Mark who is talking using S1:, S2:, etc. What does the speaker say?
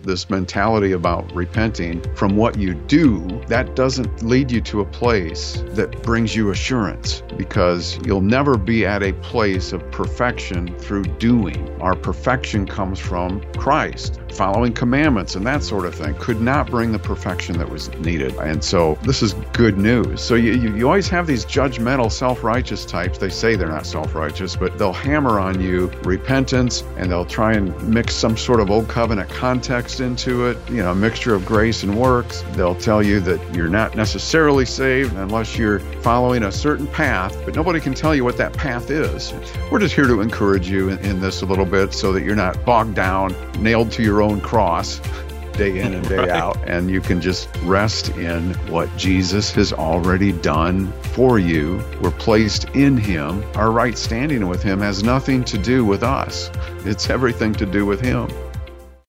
S1: this mentality about repenting from what you do, that doesn't lead you to a place that brings you assurance, because you'll never be at a place of perfection through doing. Our perfection comes from Christ. Following commandments and that sort of thing could not bring the perfection that was needed. And so this is good news. So you always have these judgmental, self-righteous types. They say they're not self-righteous, but they'll hammer on you repentance, and they'll try and mix some sort of old covenant context into it, a mixture of grace and works. They'll tell you that you're not necessarily saved unless you're following a certain path, but nobody can tell you what that path is. We're just here to encourage you in this a little bit so that you're not bogged down, nailed to your own cross day in and day out, and you can just rest in what Jesus has already done for you. We're placed in Him. Our right standing with Him has nothing to do with us. It's everything to do with Him.